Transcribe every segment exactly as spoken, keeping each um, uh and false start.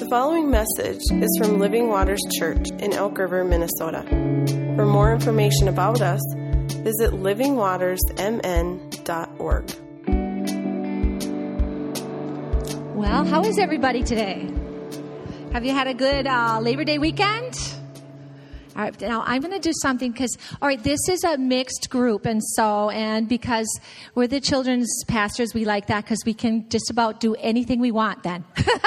The following message is from Living Waters Church in Elk River, Minnesota. For more information about us, visit living waters m n dot org. Well, how is everybody today? Have you had a good uh, Labor Day weekend? All right, now I'm going to do something because, all right, this is a mixed group. And so, and because we're the children's pastors, we like that because we can just about do anything we want then.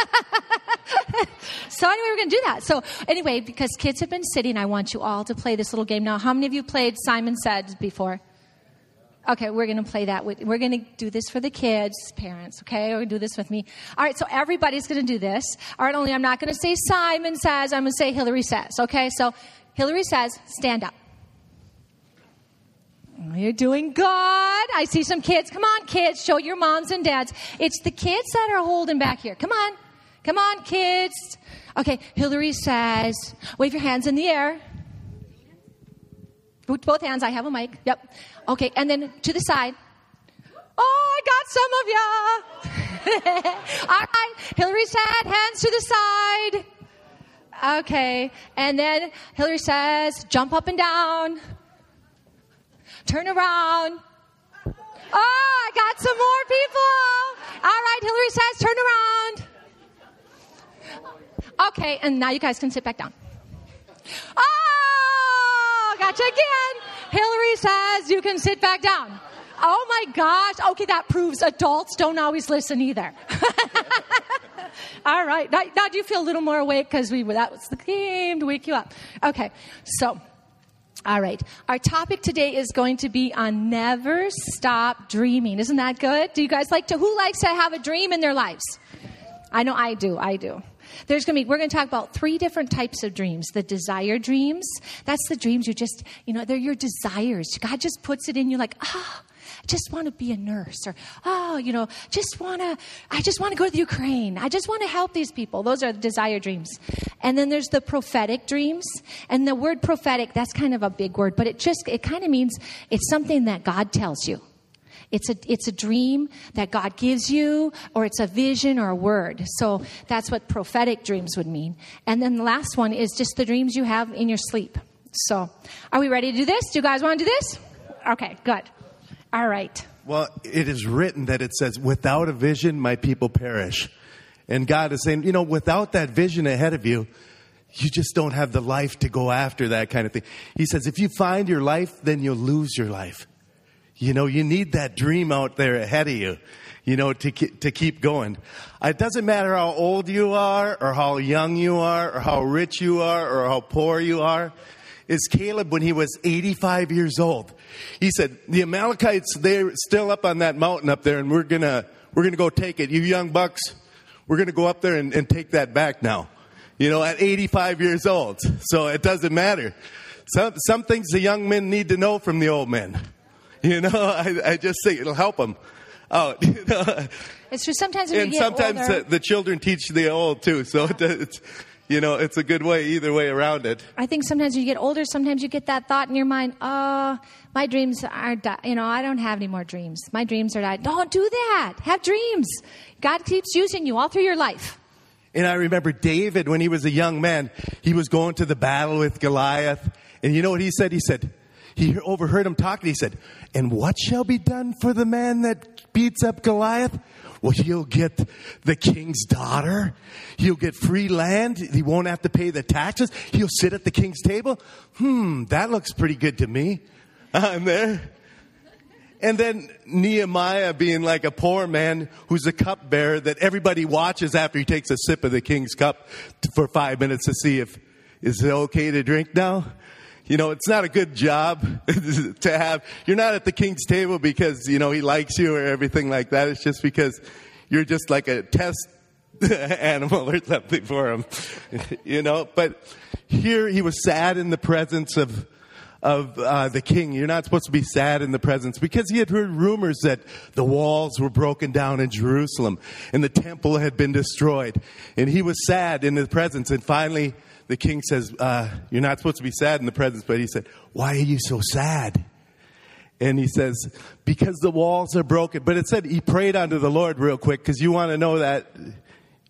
So anyway, we're going to do that. So anyway, because kids have been sitting, I want you all to play this little game. Now, how many of you played Simon Says before? Okay, we're going to play that. With, we're going to do this for the kids, parents, okay? We're going to do this with me. All right, so everybody's going to do this. All right, only I'm not going to say Simon Says. I'm going to say Hillary Says, okay? So Hillary says, stand up. You're doing good. I see some kids. Come on, kids. Show your moms and dads. It's the kids that are holding back here. Come on. Come on, kids. Okay, Hillary says, wave your hands in the air. With both hands. I have a mic. Yep. Okay, and then to the side. Oh, I got some of ya. All right, Hillary said, hands to the side. Okay, and then Hillary says, jump up and down. Turn around. Oh, I got some more people. All right, Hillary says, turn around. Okay, and now you guys can sit back down. Oh, gotcha again. Hillary says you can sit back down. Oh my gosh. Okay, that proves adults don't always listen either. All right. Now, now do you feel a little more awake? Because we that was the game to wake you up. Okay. So, all right. Our topic today is going to be on never stop dreaming. Isn't that good? Do you guys like to, who likes to have a dream in their lives? I know I do. I do. There's going to be, we're going to talk about three different types of dreams. The desire dreams. That's the dreams you just, you know, they're your desires. God just puts it in you like, ah, oh, I just want to be a nurse, or, oh, you know, just want to, I just want to go to the Ukraine. I just want to help these people. Those are the desire dreams. And then there's the prophetic dreams. And the word prophetic, that's kind of a big word, but it just, it kind of means it's something that God tells you. It's a, it's a dream that God gives you, or it's a vision or a word. So that's what prophetic dreams would mean. And then the last one is just the dreams you have in your sleep. So are we ready to do this? Do you guys want to do this? Okay, good. All right. Well, it is written that it says, without a vision, my people perish. And God is saying, you know, without that vision ahead of you, you just don't have the life to go after that kind of thing. He says, if you find your life, then you'll lose your life. You know, you need that dream out there ahead of you, you know, to to keep going. It doesn't matter how old you are, or how young you are, or how rich you are, or how poor you are. It's Caleb when he was eighty-five years old. He said, the Amalekites, they're still up on that mountain up there, and we're gonna we're gonna go take it. You young bucks, we're gonna go up there and, and take that back now. You know, at eighty-five years old. So it doesn't matter. Some some things the young men need to know from the old men. You know, I, I just think it'll help them out. You know? It's true. Sometimes when and you get sometimes older, the, the children teach the old too. So it, it's, you know, it's a good way either way around it. I think sometimes when you get older, sometimes you get that thought in your mind, oh, my dreams are, di- you know, I don't have any more dreams. My dreams are died. Don't do that. Have dreams. God keeps using you all through your life. And I remember David, when he was a young man, he was going to the battle with Goliath. And you know what he said? He said, he overheard him talking. He said, and what shall be done for the man that beats up Goliath? Well, he'll get the king's daughter. He'll get free land. He won't have to pay the taxes. He'll sit at the king's table. Hmm, that looks pretty good to me. I'm there. And then Nehemiah being like a poor man who's a cupbearer that everybody watches after he takes a sip of the king's cup for five minutes to see if, is it okay to drink now? You know, it's not a good job to have. You're not at the king's table because, you know, he likes you or everything like that. It's just because you're just like a test animal or something for him, you know. But here he was sad in the presence of of uh, the king. You're not supposed to be sad in the presence, because he had heard rumors that the walls were broken down in Jerusalem and the temple had been destroyed. And he was sad in the presence. And finally, the king says, uh, you're not supposed to be sad in the presence. But he said, why are you so sad? And he says, because the walls are broken. But it said he prayed unto the Lord real quick, because you want to know that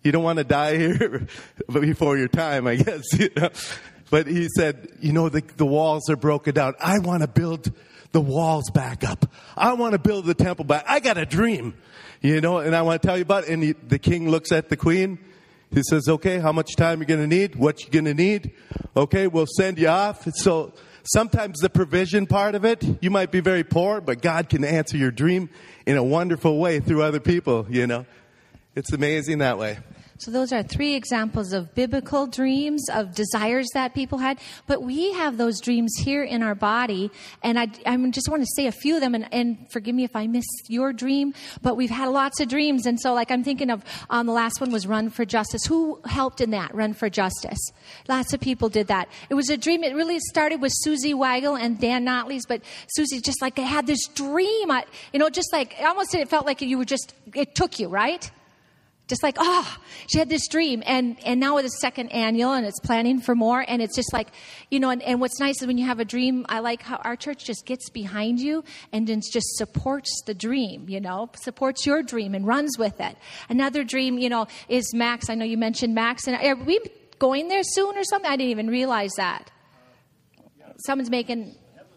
You don't want to die here before your time, I guess. You know? But he said, you know, the, the walls are broken down. I want to build the walls back up. I want to build the temple back. I got a dream, you know, and I want to tell you about it. And he, the king looks at the queen. He says, okay, how much time are you going to need? What you going to need? Okay, we'll send you off. So sometimes the provision part of it, you might be very poor, but God can answer your dream in a wonderful way through other people, you know. It's amazing that way. So those are three examples of biblical dreams, of desires that people had. But we have those dreams here in our body. And I, I just want to say a few of them. And, and forgive me if I miss your dream. But we've had lots of dreams. And so like I'm thinking of um, the last one was Run for Justice. Who helped in that, Run for Justice? Lots of people did that. It was a dream. It really started with Susie Weigel and Dan Notley's. But Susie just like had this dream. I, you know, just like almost it felt like you were just, it took you, right? Just like, oh, she had this dream. And, and now it's a second annual and it's planning for more. And it's just like, you know, and, and what's nice is when you have a dream, I like how our church just gets behind you and then just supports the dream, you know, supports your dream and runs with it. Another dream, you know, is Max. I know you mentioned Max. And are we going there soon or something? I didn't even realize that. Someone's making...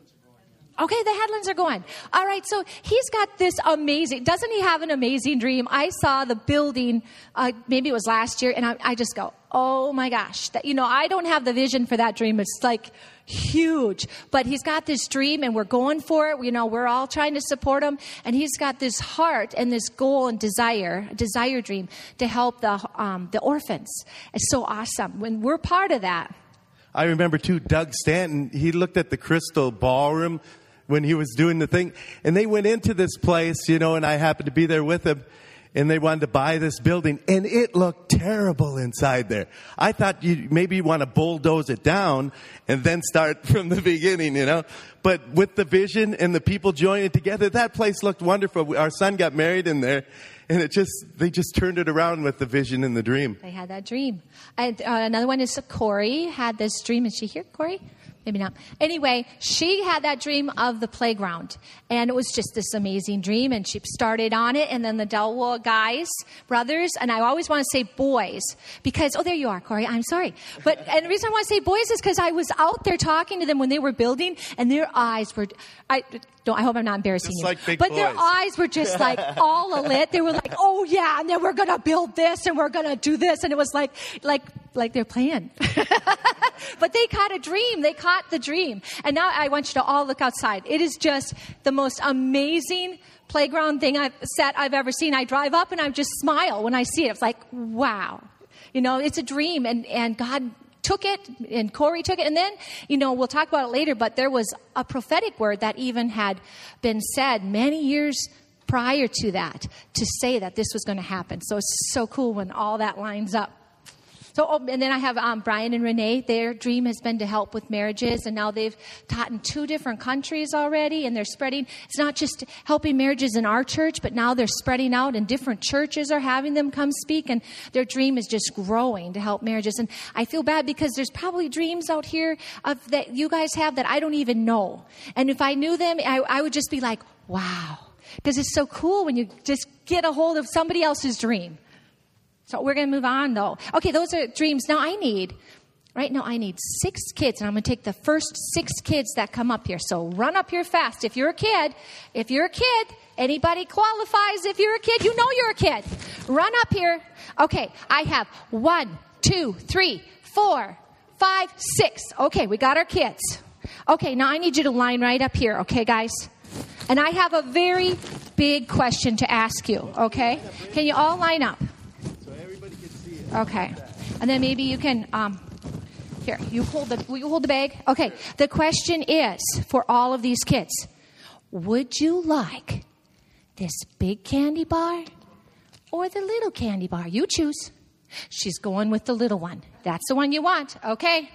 Okay, the headlands are going. All right, so he's got this amazing, doesn't he have an amazing dream? I saw the building, uh, maybe it was last year, and I, I just go, oh my gosh. That, you know, I don't have the vision for that dream. It's like huge. But he's got this dream, and we're going for it. You know, we're all trying to support him. And he's got this heart and this goal and desire, a desire dream, to help the um, the orphans. It's so awesome. When we're part of that. I remember, too, Doug Stanton, he looked at the Crystal Ballroom when he was doing the thing. And they went into this place, you know, and I happened to be there with him. And they wanted to buy this building. And it looked terrible inside there. I thought you maybe you want to bulldoze it down and then start from the beginning, you know. But with the vision and the people joining together, that place looked wonderful. Our son got married in there. And it just, they just turned it around with the vision and the dream. They had that dream. And, uh, another one is Corey had this dream. Is she here, Corey? Maybe not. Anyway, she had that dream of the playground. And it was just this amazing dream. And she started on it. And then the Delwa guys, brothers, and I always want to say boys. Because, oh, there you are, Corey. I'm sorry. But and the reason I want to say boys is because I was out there talking to them when they were building. And their eyes were, I don't, I hope I'm not embarrassing just you. Like big but boys. Their eyes were just like all lit. They were like, oh, yeah. And then we're going to build this. And we're going to do this. And it was like, like, like they're playing. But they caught a dream. They caught the dream. And now I want you to all look outside. It is just the most amazing playground thing I've set I've ever seen. I drive up and I just smile when I see it. It's like, wow. You know, it's a dream. And, and God took it and Corey took it. And then, you know, we'll talk about it later, but there was a prophetic word that even had been said many years prior to that to say that this was going to happen. So it's so cool when all that lines up. So, oh, and then I have um, Brian and Renee. Their dream has been to help with marriages, and now they've taught in two different countries already, and they're spreading. It's not just helping marriages in our church, but now they're spreading out, and different churches are having them come speak, and their dream is just growing to help marriages. And I feel bad because there's probably dreams out here of, that you guys have that I don't even know. And if I knew them, I, I would just be like, wow. Because it's so cool when you just get a hold of somebody else's dream. So we're going to move on, though. Okay, those are dreams. Now I need, right now I need six kids, and I'm going to take the first six kids that come up here. So run up here fast. If you're a kid, if you're a kid, anybody qualifies. If you're a kid, you know you're a kid. Run up here. Okay, I have one, two, three, four, five, six. Okay, we got our kids. Okay, now I need you to line right up here, okay, guys? And I have a very big question to ask you, okay? Can you all line up? Okay. And then maybe you can, um, here, you hold the, will you hold the bag? Okay. The question is, for all of these kids, would you like this big candy bar or the little candy bar? You choose. She's going with the little one. That's the one you want. Okay.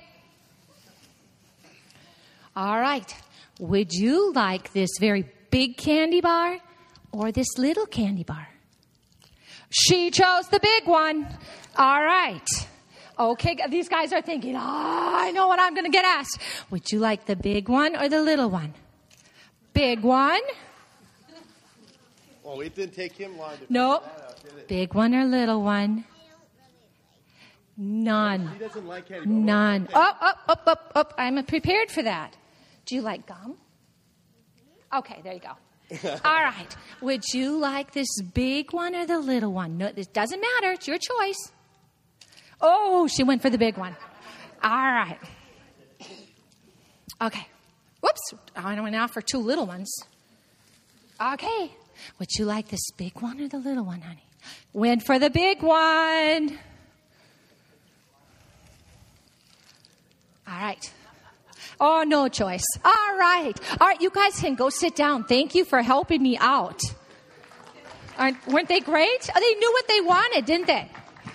All right. Would you like this very big candy bar or this little candy bar? She chose the big one. All right. Okay, these guys are thinking, oh, I know what I'm going to get asked. Would you like the big one or the little one? Big one? Oh, it didn't take him long to Nope. figure that out, did it? Big one or little one? None. He doesn't like candy. None. Oh, oh, oh, oh, oh, I'm prepared for that. Do you like gum? Okay, there you go. All right. Would you like this big one or the little one? No, it doesn't matter. It's your choice. Oh, she went for the big one. All right. Okay. Whoops. I went out for two little ones. Okay. Would you like this big one or the little one, honey? Went for the big one. All right. Oh, no choice. All right. All right, you guys can go sit down. Thank you for helping me out. Aren't, weren't they great? Oh, they knew what they wanted, didn't they?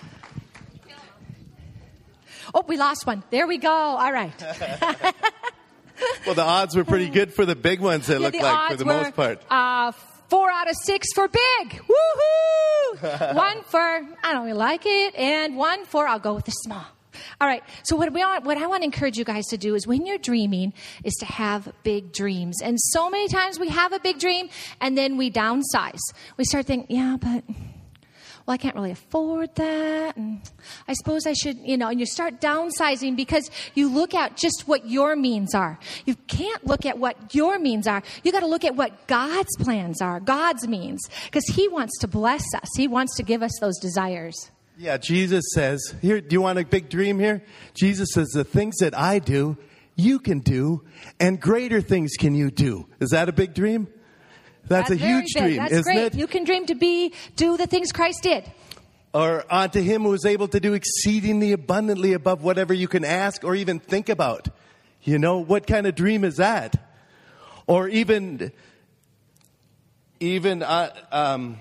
Oh, we lost one. There we go. All right. Well, the odds were pretty good for the big ones, it Yeah, looked the like, for odds the were, most part. Uh, four out of six for big. Woohoo! One for, I don't really like it, and one for, I'll go with the small. All right, so what, we want, what I want to encourage you guys to do is when you're dreaming is to have big dreams. And so many times we have a big dream, and then we downsize. We start thinking, yeah, but... well, I can't really afford that. And I suppose I should, you know, and you start downsizing because you look at just what your means are. You can't look at what your means are. You got to look at what God's plans are, God's means, because He wants to bless us. He wants to give us those desires. Yeah, Jesus says, here, do you want a big dream here? Jesus says, the things that I do, you can do, and greater things can you do. Is that a big dream? That's, That's a huge big. dream, That's isn't great. it? You can dream to be, do the things Christ did. Or unto Him who is able to do exceedingly abundantly above whatever you can ask or even think about. You know, what kind of dream is that? Or even, even, uh, um,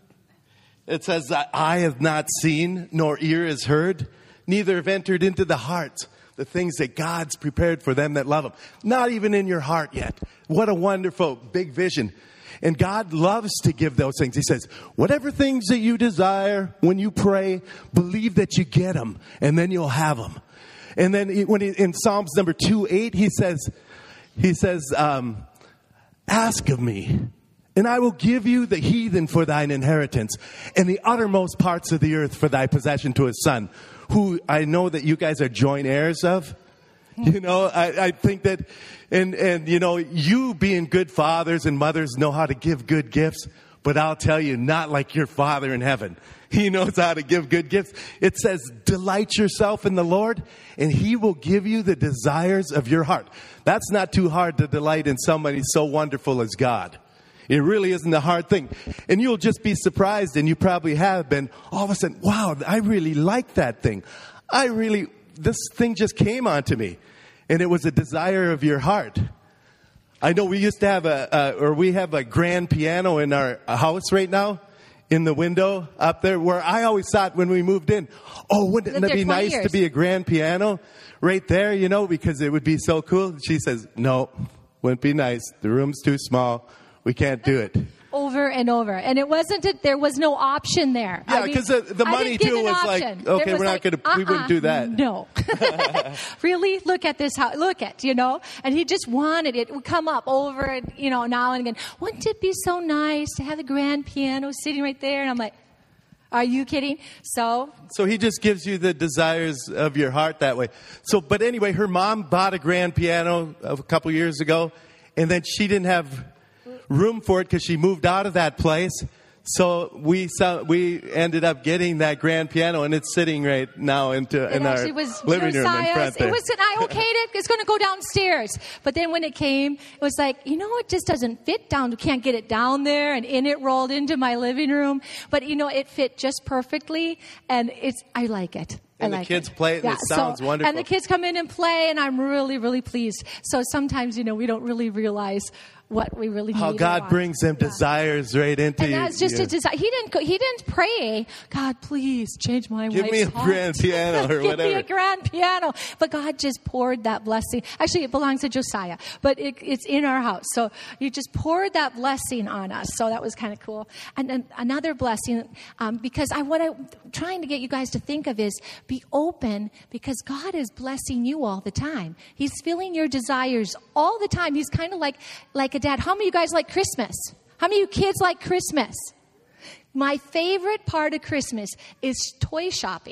it says that eye have not seen, nor ear has heard, neither have entered into the heart the things that God's prepared for them that love Him. Not even in your heart yet. What a wonderful big vision. And God loves to give those things. He says, whatever things that you desire when you pray, believe that you get them, and then you'll have them. And then he, when he, in Psalms number two eight, he says, he says, um, ask of me, and I will give you the heathen for thine inheritance, and the uttermost parts of the earth for thy possession to His Son, who I know that you guys are joint heirs of. You know, I, I think that, and, and, you know, you being good fathers and mothers know how to give good gifts, but I'll tell you, not like your Father in heaven. He knows how to give good gifts. It says, delight yourself in the Lord, and He will give you the desires of your heart. That's not too hard to delight in somebody so wonderful as God. It really isn't a hard thing. And you'll just be surprised, and you probably have been, all of a sudden, wow, I really like that thing. I really... this thing just came onto me, and it was a desire of your heart. I know we used to have a, uh, or we have a grand piano in our house right now, in the window up there, where I always thought when we moved in, oh, wouldn't it be nice years. to be a grand piano right there, you know, because it would be so cool. She says, no, wouldn't be nice. The room's too small. We can't do it. Over and over. And it wasn't that there was no option there. Yeah, because the, the money too was like, okay, we're not going to, we wouldn't do that. No. Really? Look at this, how, look at, you know, and he just wanted it. It would come up over, and, you know, now and again. Wouldn't it be so nice to have the grand piano sitting right there? And I'm like, are you kidding? So. So he just gives you the desires of your heart that way. So, but anyway, her mom bought a grand piano a couple years ago, and then she didn't have room for it because she moved out of that place. So we saw, we ended up getting that grand piano, and it's sitting right now into it in our was living room in front there. It was, I okayed it. It's going to go downstairs. But then when it came, it was like, you know, it just doesn't fit down. We can't get it down there, and in it rolled into my living room. But you know, it fit just perfectly, and it's I like it. And I the like kids it. play it, and yeah, it sounds so, wonderful. And the kids come in and play, and I'm really, really pleased. So sometimes, you know, we don't really realize what we really How need. God want. brings them yeah. desires right into and you. And that's just you. a desire. He didn't. Go, he didn't pray, God, please change my Give wife's me a heart. grand piano or Give whatever. me a grand piano. But God just poured that blessing. Actually, it belongs to Josiah, but it, it's in our house. So you just poured that blessing on us. So that was kind of cool. And then another blessing, um, because I what I'm trying to get you guys to think of is be open, because God is blessing you all the time. He's filling your desires all the time. He's kind of like like a dad. How many of you guys like Christmas? How many of you kids like Christmas? My favorite part of Christmas is toy shopping.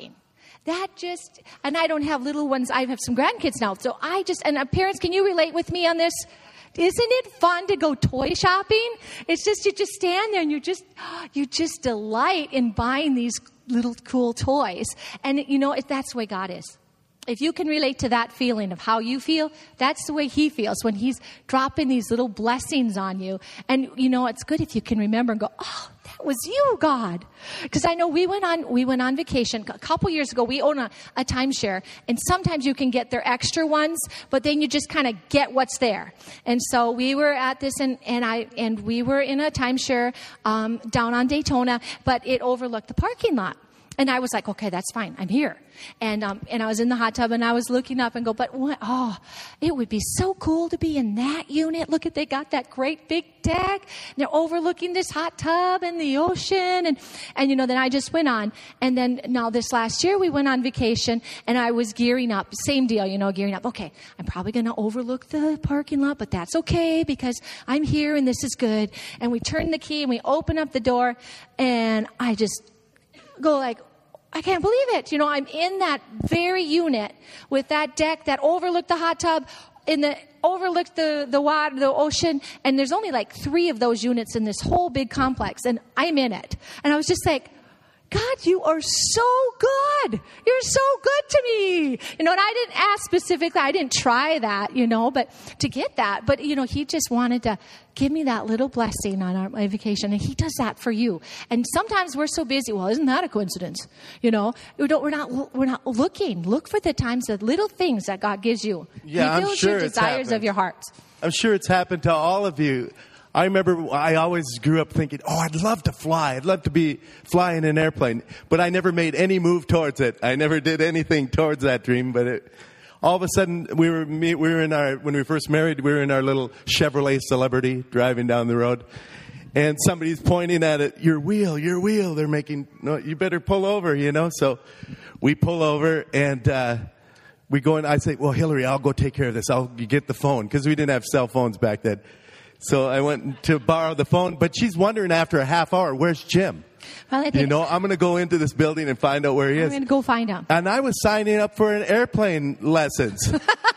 That just, and I don't have little ones. I have some grandkids now. So I just, and uh, parents, can you relate with me on this? Isn't it fun to go toy shopping? It's just, you just stand there and you just, you just delight in buying these little cool toys. And you know, that's the way God is. If you can relate to that feeling of how you feel, that's the way he feels when he's dropping these little blessings on you. And, you know, it's good if you can remember and go, oh, that was you, God. Because I know we went on we went on vacation a couple years ago. We own a, a timeshare. And sometimes you can get their extra ones, but then you just kind of get what's there. And so we were at this, and, and, I, and we were in a timeshare um, down on Daytona, but it overlooked the parking lot. And I was like, okay, that's fine. I'm here. And um, and I was in the hot tub, and I was looking up and go, but what? Oh, it would be so cool to be in that unit. Look at, they got that great big deck. And they're overlooking this hot tub and the ocean. And, and, you know, then I just went on. And then now this last year we went on vacation, and I was gearing up. Same deal, you know, gearing up. Okay, I'm probably going to overlook the parking lot, but that's okay because I'm here and this is good. And we turn the key and we open up the door, and I just go like, I can't believe it. You know, I'm in that very unit with that deck that overlooked the hot tub, in the overlooked the, the water, the ocean, and there's only like three of those units in this whole big complex, and I'm in it. And I was just like, God, you are so good. You're so good to me. You know, and I didn't ask specifically. I didn't try that, you know, but to get that. But, you know, he just wanted to give me that little blessing on our my vacation. And he does that for you. And sometimes we're so busy. Well, isn't that a coincidence? You know, we don't, we're not, we're not looking. Look for the times, the little things that God gives you. Yeah, he I'm fills sure your it's desires happened. of your heart. I'm sure it's happened to all of you. I remember I always grew up thinking, oh, I'd love to fly. I'd love to be flying an airplane. But I never made any move towards it. I never did anything towards that dream. But it, all of a sudden, we were we were in our when we were first married, we were in our little Chevrolet Celebrity driving down the road. And somebody's pointing at it, your wheel, your wheel. They're making, no, you better pull over, you know. So we pull over, and uh, we go in. I say, well, Hillary, I'll go take care of this. I'll get the phone, because we didn't have cell phones back then. So I went to borrow the phone, but she's wondering after a half hour, where's Jim? Well, I think You know, I'm going to go into this building and find out where he I'm is. going to go find out. And I was signing up for an airplane lessons.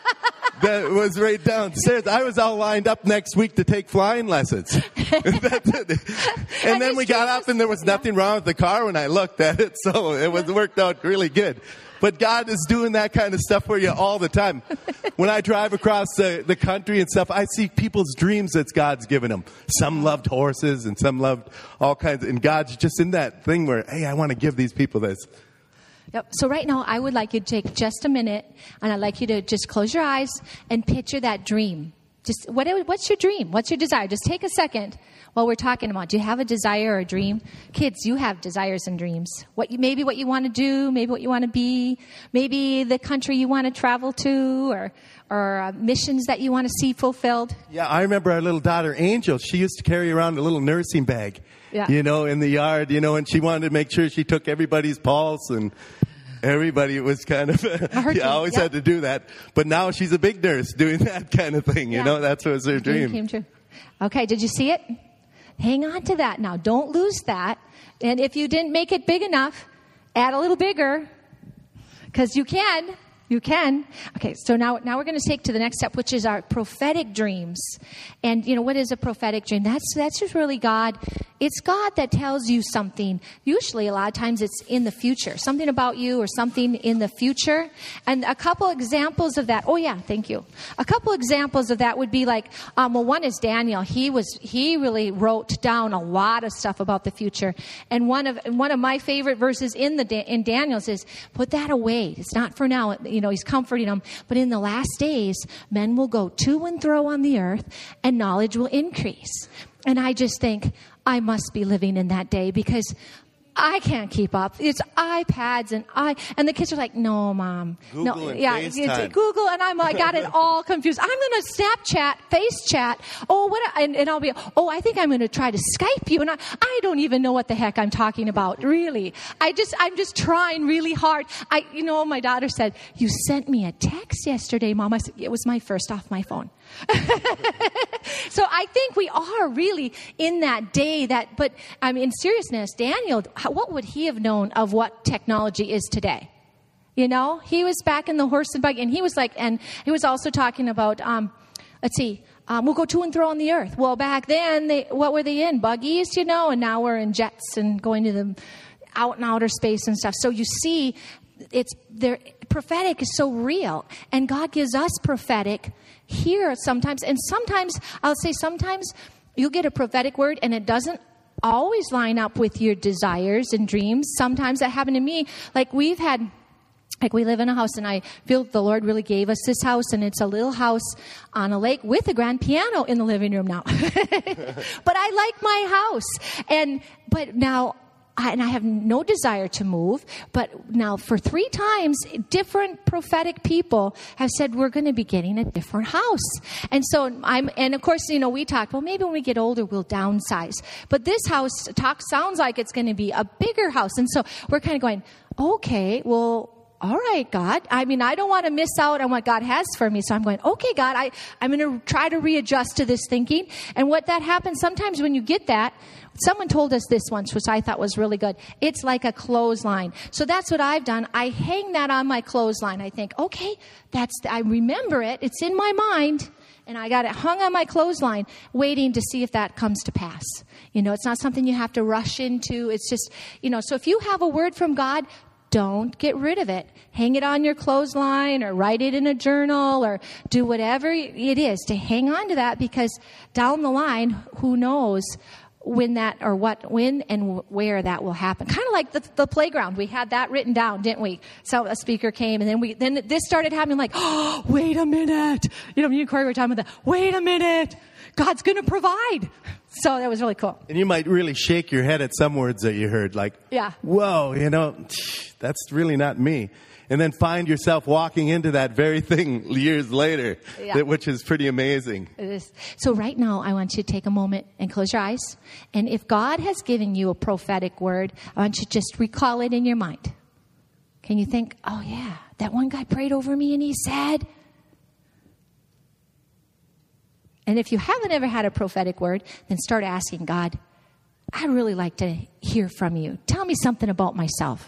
That was right downstairs. I was all lined up next week to take flying lessons. That's it. And, And then his we got dream up, was- and there was nothing wrong with the car when I looked at it. So it was worked out really good. But God is doing that kind of stuff for you all the time. When I drive across the, the country and stuff, I see people's dreams that God's given them. Some loved horses, and some loved all kinds. Of, and God's just in that thing where, hey, I want to give these people this. Yep. So right now, I would like you to take just a minute, and I'd like you to just close your eyes and picture that dream. Just what, what's your dream? What's your desire? Just take a second while we're talking about. Do you have a desire or a dream? Kids, you have desires and dreams. What you, maybe what you want to do, maybe what you want to be, maybe the country you want to travel to, or or uh, missions that you want to see fulfilled. Yeah, I remember our little daughter, Angel. She used to carry around a little nursing bag, Yeah. you know, in the yard, you know, and she wanted to make sure she took everybody's pulse, and everybody was kind of, Her yeah, I always yeah. had to do that. But now she's a big nurse doing that kind of thing, you Yeah. know, that's was her Dream dream. came true. Okay, did you see it? Hang on to that now. Don't lose that. And if you didn't make it big enough, add a little bigger, because you can. You can. Okay, so now now we're going to take to the next step, which is our prophetic dreams. And, you know, what is a prophetic dream? That's that's just really God. It's God that tells you something. Usually, a lot of times, it's in the future. Something about you or something in the future. And a couple examples of that. Oh, yeah, thank you. A couple examples of that would be like, um, well, one is Daniel. He was he really wrote down a lot of stuff about the future. And one of one of my favorite verses in the in Daniel says, put that away. It's not for now. You know, he's comforting them. But in the last days, men will go to and fro on the earth, and knowledge will increase. And I just think, I must be living in that day, because I can't keep up. It's iPads and I and the kids are like, no, Mom. Google no, and yeah, FaceTime. it's Google, and I'm I got it all confused. I'm going to Snapchat, Face Chat. Oh, what? And, and I'll be. Oh, I think I'm going to try to Skype you, and I, I don't even know what the heck I'm talking about. Really, I just I'm just trying really hard. I, you know, my daughter said, you sent me a text yesterday, Mom. I said, it was my first off my phone. So I think we are really in that day that, but I mean, in seriousness, Daniel, how, what would he have known of what technology is today? You know, he was back in the horse and buggy, and he was like, and he was also talking about, um, let's see, um, we'll go to and fro on the earth. Well, back then, they, what were they in? Buggies, you know, and now we're in jets and going to the out in outer space and stuff. So you see, it's there. Prophetic is so real, and God gives us prophetic here sometimes, and sometimes I'll say sometimes you'll get a prophetic word, and it doesn't always line up with your desires and dreams. Sometimes that happened to me. Like we've had. Like we live in a house, and I feel the Lord really gave us this house, and it's a little house on a lake with a grand piano in the living room now. But I like my house, and but now, I, and I have no desire to move. But now, for three times, different prophetic people have said we're going to be getting a different house, and so I'm. And of course, you know, we talked. Well, maybe when we get older, we'll downsize. But this house talk sounds like it's going to be a bigger house, and so we're kind of going, okay, well. All right, God. I mean, I don't want to miss out on what God has for me. So I'm going, okay, God, I, I'm going to try to readjust to this thinking. And what that happens sometimes when you get that, someone told us this once, which I thought was really good. It's like a clothesline. So that's what I've done. I hang that on my clothesline. I think, okay, that's, I remember it. It's in my mind. And I got it hung on my clothesline, waiting to see if that comes to pass. You know, it's not something you have to rush into. It's just, you know, so if you have a word from God, don't get rid of it. Hang it on your clothesline or write it in a journal or do whatever it is to hang on to that, because down the line, who knows when that or what, when and where that will happen. Kind of like the, the playground. We had that written down, didn't we? So a speaker came, and then we then this started happening like, oh, wait a minute. You know, me and Corey were talking about that. Wait a minute. God's going to provide. So that was really cool. And you might really shake your head at some words that you heard, like, yeah. Whoa, you know, that's really not me. And then find yourself walking into that very thing years later, yeah. that, which is pretty amazing. It is. So right now, I want you to take a moment and close your eyes. And if God has given you a prophetic word, I want you to just recall it in your mind. Can you think, oh, yeah, that one guy prayed over me and he said... And if you haven't ever had a prophetic word, then start asking God, I'd really like to hear from you. Tell me something about myself.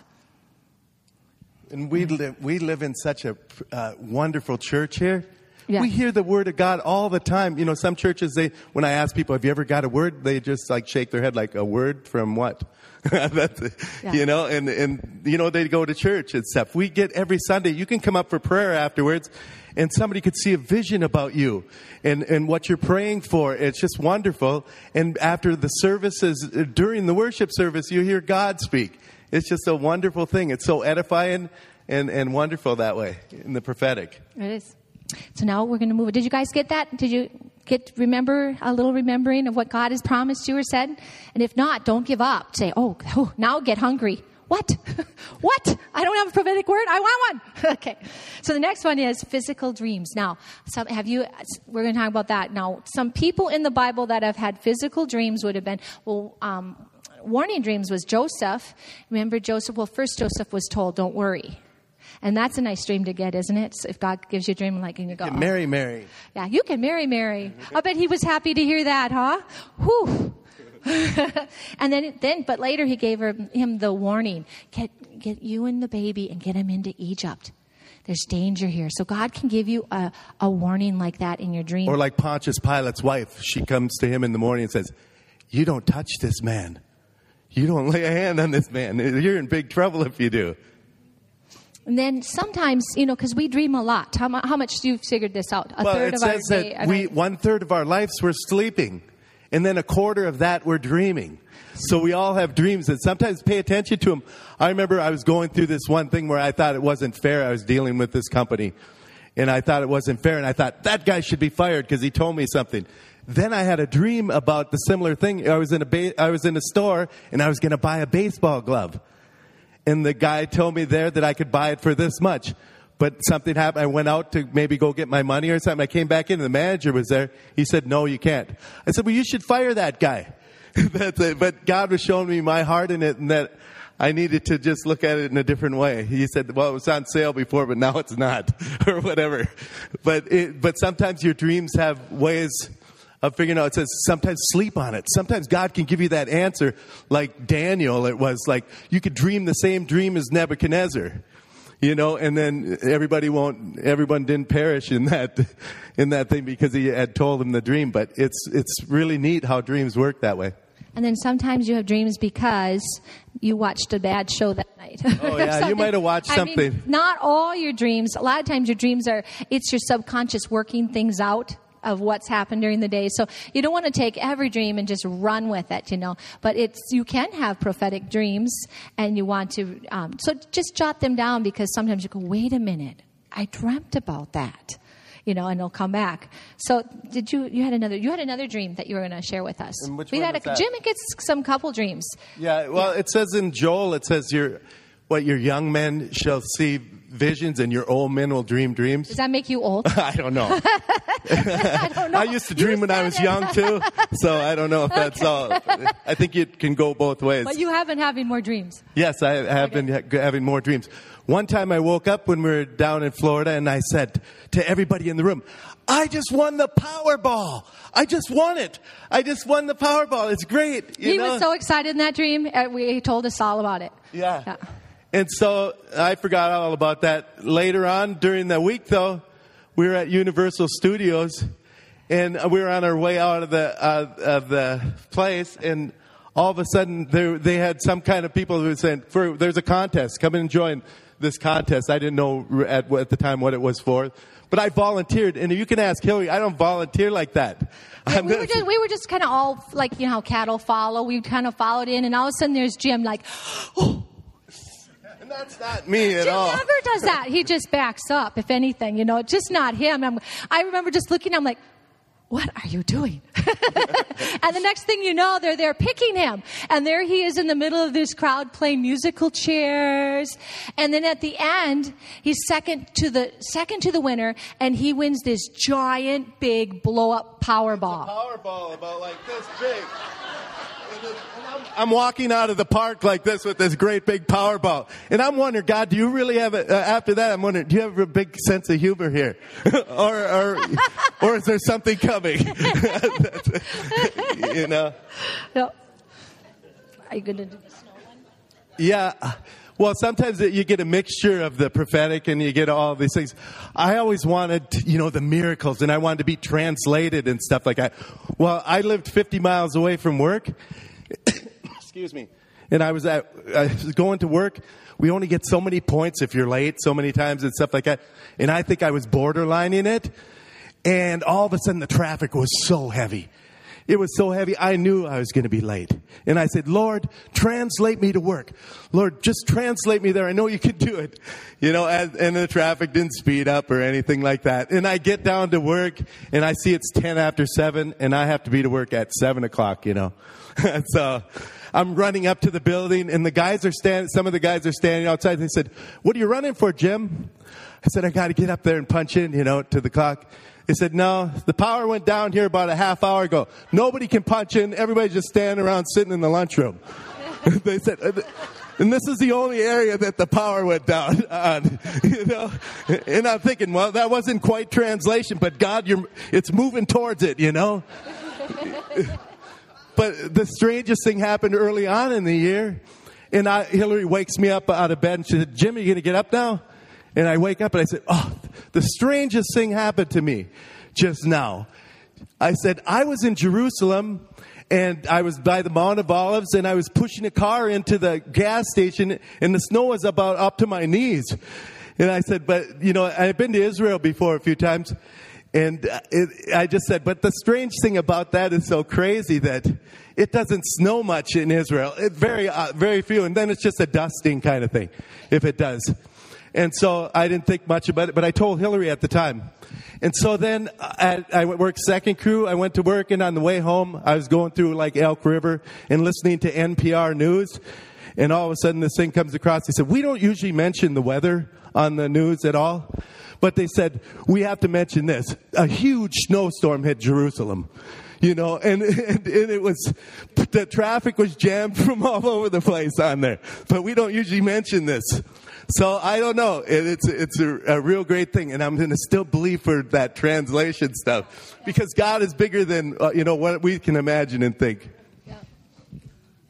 And we live, we live in such a uh, wonderful church here. Yeah. We hear the word of God all the time. You know, some churches, they when I ask people, have you ever got a word? They just like shake their head like, a word from what? That's, yeah. You know, and, and, you know, they go to church and stuff. We get every Sunday, you can come up for prayer afterwards, and somebody could see a vision about you and, and what you're praying for. It's just wonderful. And after the services, during the worship service, you hear God speak. It's just a wonderful thing. It's so edifying and, and wonderful that way in the prophetic. It is. So now we're going to move. Did you guys get that? Did you get, remember, a little remembering of what God has promised you or said? And if not, don't give up. Say, oh, oh now get hungry. What? What? I don't have a prophetic word. I want one. Okay. So the next one is physical dreams. Now, some, have you, we're going to talk about that. Now, some people in the Bible that have had physical dreams would have been, well, um, warning dreams was Joseph. Remember Joseph? Well, first Joseph was told, don't worry. And that's a nice dream to get, isn't it? So if God gives you a dream, like, and you go, you can marry Mary. Yeah, you can marry Mary. I bet he was happy to hear that, huh? Whew. And then, then, but later he gave her, him the warning: get, get you and the baby and get him into Egypt. There's danger here. So God can give you a, a warning like that in your dream. Or like Pontius Pilate's wife, she comes to him in the morning and says, "You don't touch this man. You don't lay a hand on this man. You're in big trouble if you do." And then sometimes, you know, because we dream a lot. How, how much do you figured this out? A well, third it of says our that day. we one third of our lives we're sleeping, and then a quarter of that we're dreaming. So we all have dreams, and sometimes pay attention to them. I remember I was going through this one thing where I thought it wasn't fair. I was dealing with this company, and I thought it wasn't fair, and I thought that guy should be fired because he told me something. Then I had a dream about the similar thing. I was in a ba- I was in a store, and I was going to buy a baseball glove. And the guy told me there that I could buy it for this much. But something happened. I went out to maybe go get my money or something. I came back in and the manager was there. He said, "No, you can't." I said, "Well, you should fire that guy." That's it. But God was showing me my heart in it, and that I needed to just look at it in a different way. He said, "Well, it was on sale before, but now it's not," or whatever. But it, but sometimes your dreams have ways of figuring out. It says sometimes sleep on it. Sometimes God can give you that answer, like Daniel. It was like you could dream the same dream as Nebuchadnezzar. you know, and then everybody won't, everyone didn't perish in that, in that thing because he had told them the dream. But it's, it's really neat how dreams work that way. And then sometimes you have dreams because you watched a bad show that night. Oh, yeah, you might have watched something. I mean, not all your dreams. A lot of times your dreams are, it's your subconscious working things out of what's happened during the day. So you don't want to take every dream and just run with it, you know. But it's, you can have prophetic dreams and you want to, um, so just jot them down because sometimes you go, wait a minute, I dreamt about that. You know, and it'll come back. So, did you? You had another. You had another dream that you were going to share with us. And which we one had a, was that? Jim gets some couple dreams. Yeah. Well, yeah. It says in Joel, it says your, what your young men shall see visions, and your old men will dream dreams. Does that make you old? I don't know. I don't know. I used to dream when I was it. young too, so I don't know if that's Okay. all. I think it can go both ways. But you have been having more dreams. Yes, I have Okay. been ha- having more dreams. One time I woke up when we were down in Florida and I said to everybody in the room, I just won the Powerball. I just won it. I just won the Powerball. It's great. You he know? was so excited in that dream. Uh, we, he told us all about it. Yeah. yeah. And so I forgot all about that. Later on during the week, though, we were at Universal Studios and we were on our way out of the uh, of the place, and all of a sudden there, they had some kind of people who were saying, for, there's a contest. Come in and join this contest. I didn't know at, at the time what it was for. But I volunteered, and you can ask Hillary. I don't volunteer like that. Yeah, I'm we, gonna, were just, we were just kind of all like, you know, how cattle follow. We kind of followed in, and all of a sudden there's Jim like, oh. and that's not me at Jim all. never does that. He just backs up, if anything, you know, it's just not him. I'm, I remember just looking, I'm like, what are you doing? And the next thing you know, they're there picking him. And there he is in the middle of this crowd playing musical chairs. And then at the end, he's second to the second to the winner, and he wins this giant, big, blow-up Powerball. Powerball about like this big. And then- and I'm, I'm walking out of the park like this with this great big Powerball. And I'm wondering, God, do you really have it? Uh, after that, I'm wondering, do you have a big sense of humor here? or, or, or is there something coming? You know? No. Are you going to do the snow one? Yeah. Well, sometimes you get a mixture of the prophetic and you get all these things. I always wanted, you know, the miracles, and I wanted to be translated and stuff like that. Well, I lived fifty miles away from work. Excuse me. And I was at, I was going to work. We only get so many points if you're late so many times and stuff like that. And I think I was borderlining it. And all of a sudden the traffic was so heavy. It was so heavy, I knew I was going to be late. And I said, Lord, translate me to work. Lord, just translate me there. I know you can do it. You know, and, and the traffic didn't speed up or anything like that. And I get down to work, and I see it's ten after seven, and I have to be to work at seven o'clock, you know. So I'm running up to the building, and the guys are standing, some of the guys are standing outside. They said, what are you running for, Jim? I said, I got to get up there and punch in, you know, to the clock. They said, no, the power went down here about a half hour ago. Nobody can punch in. Everybody's just standing around sitting in the lunchroom. They said, and this is the only area that the power went down on, you know. And I'm thinking, well, that wasn't quite translation, but God, you're, it's moving towards it, you know. But the strangest thing happened early on in the year. And I, Hillary wakes me up out of bed and she said, Jim, are you going to get up now? And I wake up and I said, oh, the strangest thing happened to me just now. I said, I was in Jerusalem and I was by the Mount of Olives and I was pushing a car into the gas station and the snow was about up to my knees. And I said, but, you know, I've been to Israel before a few times. And it, I just said, but the strange thing about that is so crazy that it doesn't snow much in Israel. It very, uh, very few. And then it's just a dusting kind of thing, if it does. And so I didn't think much about it, but I told Hillary at the time. And so then I, I worked second crew. I went to work, and on the way home, I was going through like Elk River and listening to N P R News. And all of a sudden, this thing comes across. They said, we don't usually mention the weather on the news at all. But they said, we have to mention this. A huge snowstorm hit Jerusalem. You know, and, and, and it was, the traffic was jammed from all over the place on there. But we don't usually mention this. So I don't know. It, it's it's a, a real great thing, and I'm going to still believe for that translation stuff because God is bigger than uh, you know what we can imagine and think. Yeah.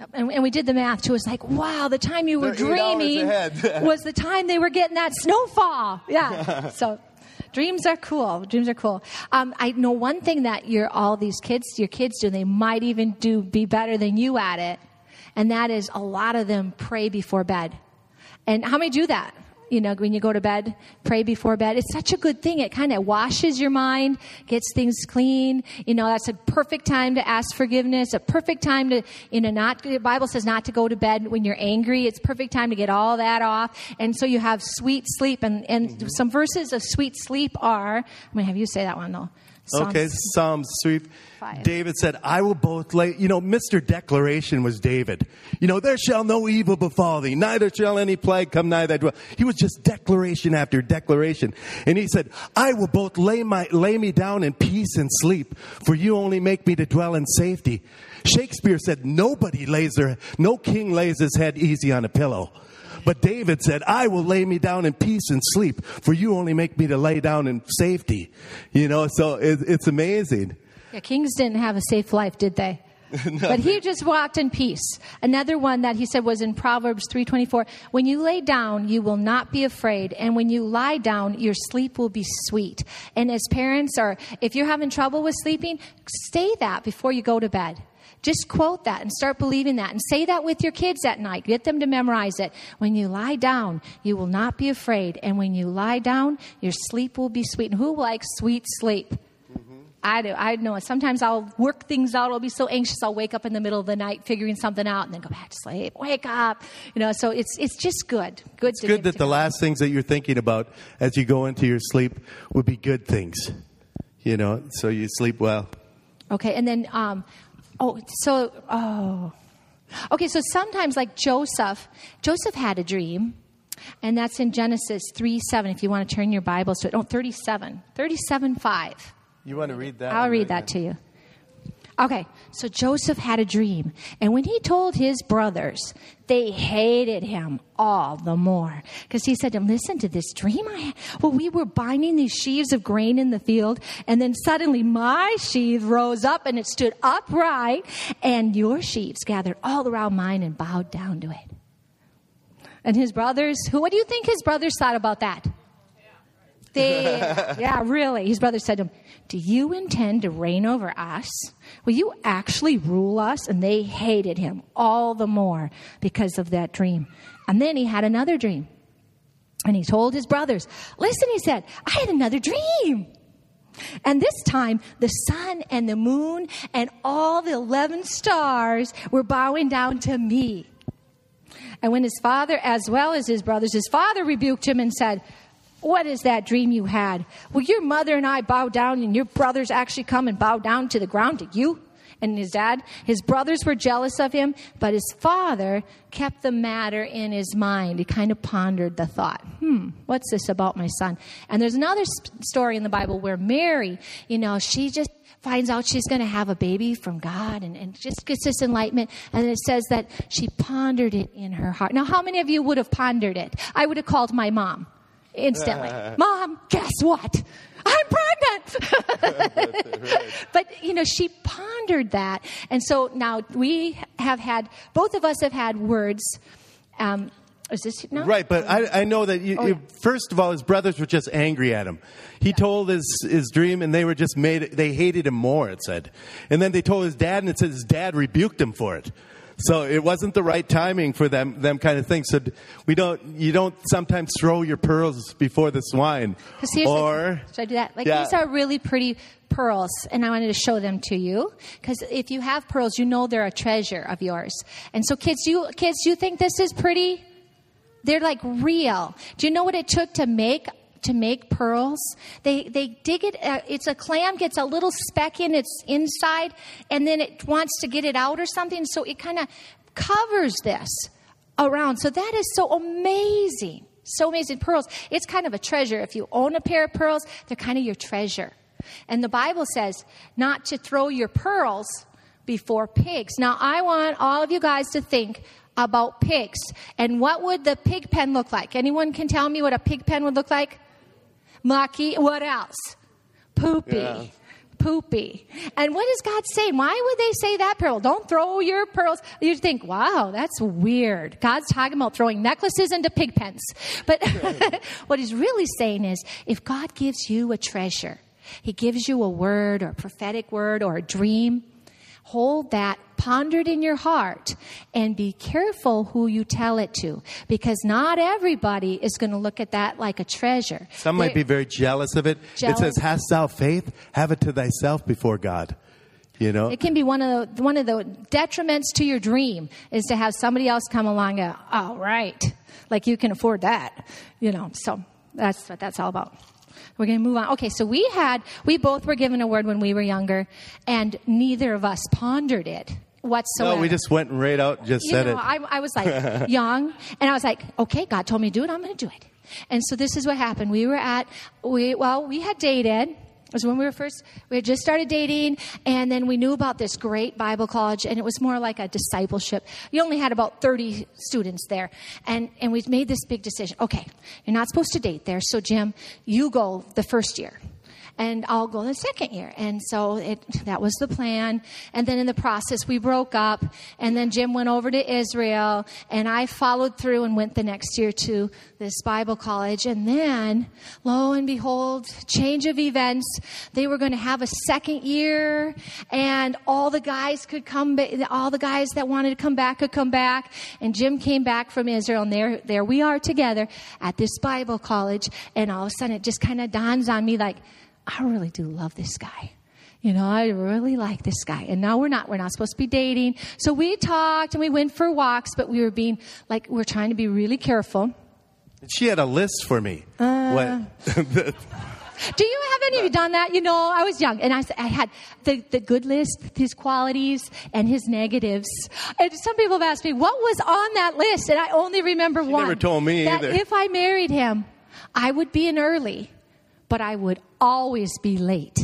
And, and we did the math too. It was like, wow, the time you were They're eight hours dreaming ahead. was the time they were getting that snowfall. Yeah. So dreams are cool. Dreams are cool. Um, I know one thing that your all these kids, your kids do, and they might even do be better than you at it, and that is a lot of them pray before bed. And how many do that? You know, when you go to bed, pray before bed. It's such a good thing. It kind of washes your mind, gets things clean. You know, that's a perfect time to ask forgiveness, a perfect time to, you know, not, the Bible says not to go to bed when you're angry. It's perfect time to get all that off. And so you have sweet sleep. And, and mm-hmm. some verses of sweet sleep are, I'm going to have you say that one though. Psalms. Okay, Psalms three. Five. David said, I will both lay, you know, Mister Declaration was David. You know, there shall no evil befall thee, neither shall any plague come nigh thy dwelling. He was just declaration after declaration. And he said, I will both lay my, lay me down in peace and sleep, for you only make me to dwell in safety. Shakespeare said, nobody lays their, no king lays his head easy on a pillow. But David said, I will lay me down in peace and sleep, for you only make me to lay down in safety. You know, so it, it's amazing. Yeah, kings didn't have a safe life, did they? No, but he just walked in peace. Another one that he said was in Proverbs three twenty-four. When you lay down, you will not be afraid. And when you lie down, your sleep will be sweet. And as parents, or if you're having trouble with sleeping, say that before you go to bed. Just quote that and start believing that. And say that with your kids at night. Get them to memorize it. When you lie down, you will not be afraid. And when you lie down, your sleep will be sweet. And who likes sweet sleep? Mm-hmm. I do. I know. Sometimes I'll work things out. I'll be so anxious. I'll wake up in the middle of the night figuring something out and then go back to sleep. Wake up. You know, so it's it's just good. Good it's to good that to the go. last things that you're thinking about as you go into your sleep would be good things. You know, so you sleep well. Okay. And then... um Oh, so, oh. Okay, so sometimes like Joseph, Joseph had a dream, and that's in Genesis three seven, if you want to turn your Bibles to it. Oh, thirty-seven. thirty-seven five. You want to read that? I'll read that to you. Okay, so Joseph had a dream, and when he told his brothers, they hated him all the more. Because he said to them, listen to this dream I had. Well, we were binding these sheaves of grain in the field, and then suddenly my sheaf rose up, and it stood upright, and your sheaves gathered all around mine and bowed down to it. And his brothers, who? What do you think his brothers thought about that? They, yeah, really. His brother said to him, do you intend to reign over us? Will you actually rule us? And they hated him all the more because of that dream. And then he had another dream. And he told his brothers, listen, he said, I had another dream. And this time, the sun and the moon and all the eleven stars were bowing down to me. And when his father, as well as his brothers, his father rebuked him and said, what is that dream you had? Will your mother and I bow down and your brothers actually come and bow down to the ground to you? And his dad, his brothers were jealous of him, but his father kept the matter in his mind. He kind of pondered the thought, hmm, what's this about my son? And there's another sp- story in the Bible where Mary, you know, she just finds out she's going to have a baby from God and, and just gets this enlightenment. And it says that she pondered it in her heart. Now, how many of you would have pondered it? I would have called my mom. Instantly. Mom, guess what? I'm pregnant. But, you know, she pondered that. And so now we have had, both of us have had words. Um, is this, no? Right, but I, I know that, you, oh, yeah. first of all, his brothers were just angry at him. He yeah. told his, his dream, and they were just made, they hated him more, it said. And then they told his dad, and it said his dad rebuked him for it. So it wasn't the right timing for them, them kind of things. So we don't, you don't sometimes throw your pearls before the swine. Or should I do that? Like yeah. these are really pretty pearls, and I wanted to show them to you because if you have pearls, you know they're a treasure of yours. And so, kids, you kids, you think this is pretty? They're like real. Do you know what it took to make? To make pearls, they they dig it. Uh, it's a clam gets a little speck in its inside, and then it wants to get it out or something. So it kind of covers this around. So that is so amazing, so amazing pearls. It's kind of a treasure. If you own a pair of pearls, they're kind of your treasure. And the Bible says not to throw your pearls before pigs. Now I want all of you guys to think about pigs and what would the pig pen look like? Anyone can tell me what a pig pen would look like? Mucky. What else? Poopy. Yeah. poopy. And what is God saying? Why would they say that parable? Don't throw your pearls. You'd think, wow, that's weird. God's talking about throwing necklaces into pig pens. But what he's really saying is, if God gives you a treasure, he gives you a word or a prophetic word or a dream, hold that, ponder it in your heart, and be careful who you tell it to, because not everybody is going to look at that like a treasure. Some might They're, be very jealous of it. Jealous. It says, "Hast thou faith? Have it to thyself before God." You know, it can be one of the one of the detriments to your dream is to have somebody else come along and go, "Oh, right, like you can afford that," you know. So that's what that's all about. We're going to move on. Okay, so we had, we both were given a word when we were younger, and neither of us pondered it whatsoever. No, we just went right out and just you said know, it. I, I was like young, and I was like, okay, God told me to do it, I'm going to do it. And so this is what happened. We were at, we well, we had dated. It was when we were first, we had just started dating, and then we knew about this great Bible college, and it was more like a discipleship. You only had about thirty students there, and, and we made this big decision. Okay, you're not supposed to date there, so Jim, you go the first year, and I'll go the second year. And so it, that was the plan. And then in the process, we broke up, and then Jim went over to Israel, and I followed through and went the next year to this Bible college. And then, lo and behold, change of events. They were going to have a second year, and all the guys could come, ba- all the guys that wanted to come back could come back. And Jim came back from Israel, and there, there we are together at this Bible college. And all of a sudden, it just kind of dawns on me like, I really do love this guy. You know, I really like this guy. And now we're not, we're not supposed to be dating. So we talked and we went for walks, but we were being like, we're trying to be really careful. She had a list for me. Uh, what? Do you have any of you done that? You know, I was young, and I, I had the, the good list, his qualities and his negatives. And some people have asked me, what was on that list? And I only remember She one. never told me that either. If I married him, I would be an early, but I would always be late.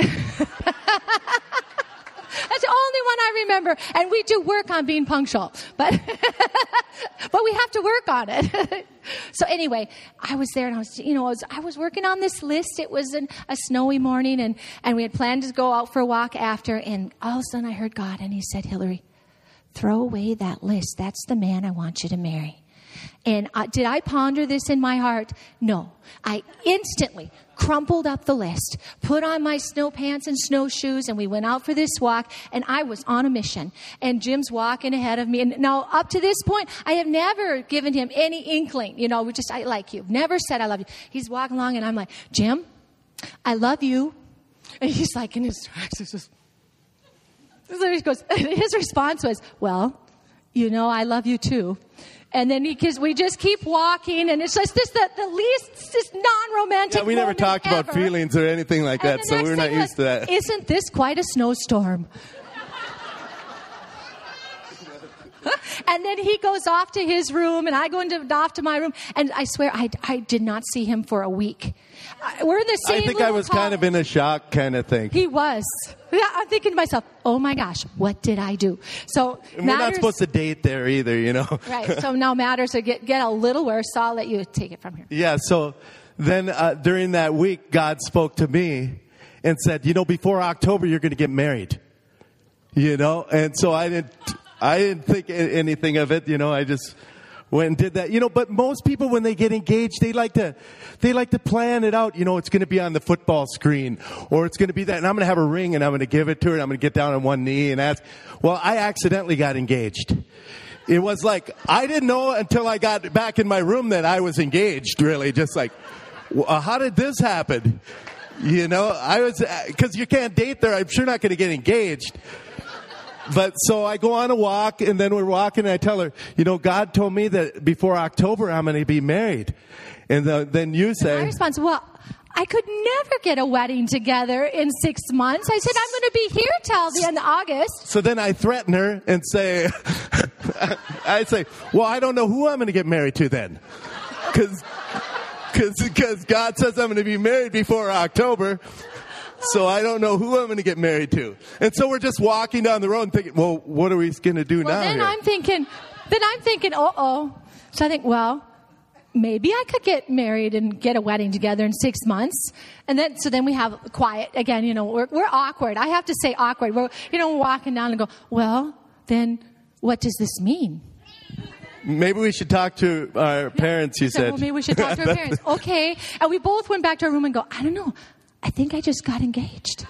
That's the only one I remember. And we do work on being punctual, but but we have to work on it. So anyway, I was there, and I was, you know, I was, I was working on this list. It was an, a snowy morning, and, and we had planned to go out for a walk after, and all of a sudden I heard God, and he said, Hillary, throw away that list. That's the man I want you to marry. And uh, did I ponder this in my heart? No. I instantly crumpled up the list, put on my snow pants and snowshoes, and we went out for this walk, and I was on a mission. And Jim's walking ahead of me. And now, up to this point, I have never given him any inkling. You know, we just, I like you. Never said I love you. He's walking along, and I'm like, Jim, I love you. And he's like, in his tracks, he's just, so he goes, his response was, well, you know, I love you too. And then he, cause we just keep walking, and it's just this, the, the least, just non-romantic Yeah, we never moment talked ever. about feelings or anything like And that, the so next we're not thing used was, to that. Isn't this quite a snowstorm? And then he goes off to his room, and I go into, off to my room, and I swear I, I did not see him for a week. I, we're in the same I think I was college. kind of in a shock kind of thing. He was. Yeah, I'm thinking to myself, oh my gosh, what did I do? So And we're not matters, supposed to date there either, you know. right. So now matters are get, get a little worse. So I'll let you take it from here. Yeah, so then uh, during that week, God spoke to me and said, you know, before October, you're going to get married. You know, and so I didn't, I didn't think anything of it. You know, I just went and did that. You know, but most people, when they get engaged, they like to, they like to plan it out. You know, it's going to be on the football screen, or it's going to be that, and I'm going to have a ring, and I'm going to give it to her, and I'm going to get down on one knee and ask. Well, I accidentally got engaged. It was like, I didn't know until I got back in my room that I was engaged, really. Just like, well, how did this happen? You know, I was, because you can't date there. I'm sure not going to get engaged. But so I go on a walk, and then we're walking, and I tell her, you know, God told me that before October I'm going to be married. And the, then you say... My response, well, I could never get a wedding together in six months. I said, I'm going to be here till the end of August. So then I threaten her and say, I say, well, I don't know who I'm going to get married to then. Because because God says I'm going to be married before October. So I don't know who I'm going to get married to. And so we're just walking down the road and thinking, well, what are we going to do well, now then here? I'm thinking, then I'm thinking, uh-oh. So I think, well, maybe I could get married and get a wedding together in six months. And then, so then we have quiet again, you know, we're, we're awkward. I have to say awkward. We're, you know, walking down and go, well, then what does this mean? Maybe we should talk to our parents, you so, said. Well, maybe we should talk to our parents. Okay. And we both went back to our room and go, I don't know. I think I just got engaged.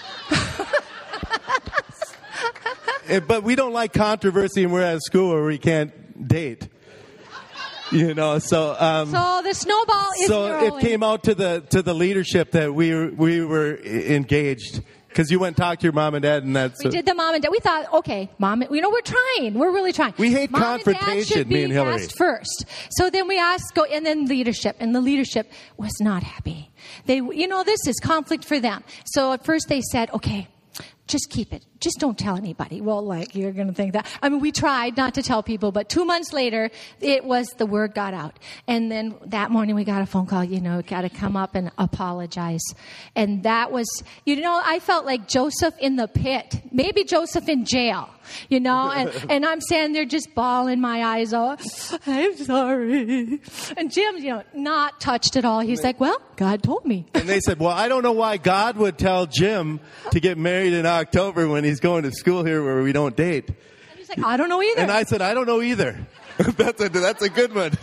But we don't like controversy, and we're at a school where we can't date. You know, so um, so the snowball is so rolling. it came out to the to the leadership that we were, we were engaged, because you went and talked to your mom and dad, and that's we did the mom and dad. We thought, okay, mom, you know, we're trying, we're really trying. We hate mom confrontation, and dad should me and be Hillary. asked first. So then we asked, go, and then leadership, and the leadership was not happy. They, you know, this is conflict for them. So at first they said, okay, just keep it. Just don't tell anybody. Well, like, you're going to think that. I mean, we tried not to tell people, but two months later, it was, the word got out. And then that morning we got a phone call, you know, got to come up and apologize. And that was, you know, I felt like Joseph in the pit, maybe Joseph in jail, you know, and, and I'm standing there just bawling my eyes out. I'm sorry. And Jim, you know, not touched at all. He's like, well, God told me. And they said, well, I don't know why God would tell Jim to get married in October when he's going to school here where we don't date. And he's like, I don't know either. And I said, I don't know either. that's a that's a good one.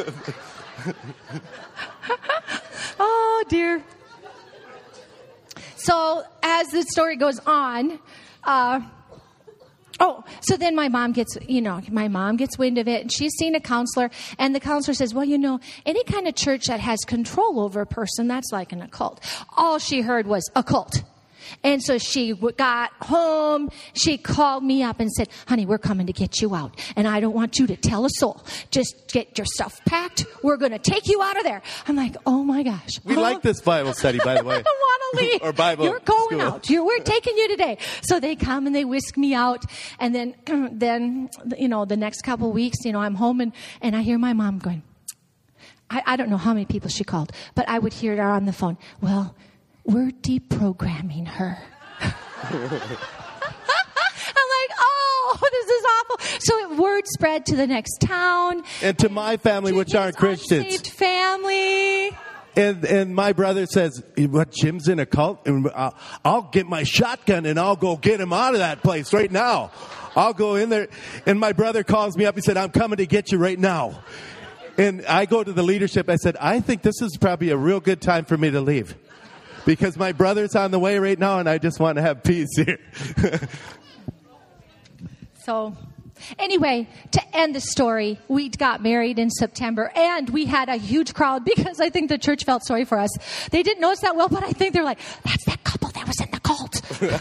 Oh, dear. So as the story goes on, uh, oh, so then my mom gets, you know, my mom gets wind of it, and she's seen a counselor, and the counselor says, well, you know, any kind of church that has control over a person, that's like an occult. All she heard was occult. And so she got home, she called me up and said, honey, we're coming to get you out. And I don't want you to tell a soul. Just get your stuff packed. We're going to take you out of there. I'm like, oh my gosh. We oh. like this Bible study, by the way. I don't want to leave. Or Bible You're going school. out. You're, we're taking you today. So they come and they whisk me out. And then, then you know, the next couple of weeks, you know, I'm home and, and I hear my mom going, I, I don't know how many people she called, but I would hear her on the phone. Well, we're deprogramming her. I'm like, oh, this is awful. So word spread to the next town. And to my family, which aren't Christians. Unsaved family. And and my brother says, what, Jim's in a cult? And I'll, I'll get my shotgun and I'll go get him out of that place right now. I'll go in there. And my brother calls me up. He said, I'm coming to get you right now. And I go to the leadership. I said, I think this is probably a real good time for me to leave. Because my brother's on the way right now, and I just want to have peace here. So, anyway, to end the story, we got married in September, and we had a huge crowd because I think the church felt sorry for us. They didn't know us that well, but I think they're like, that's that couple that was in the cult.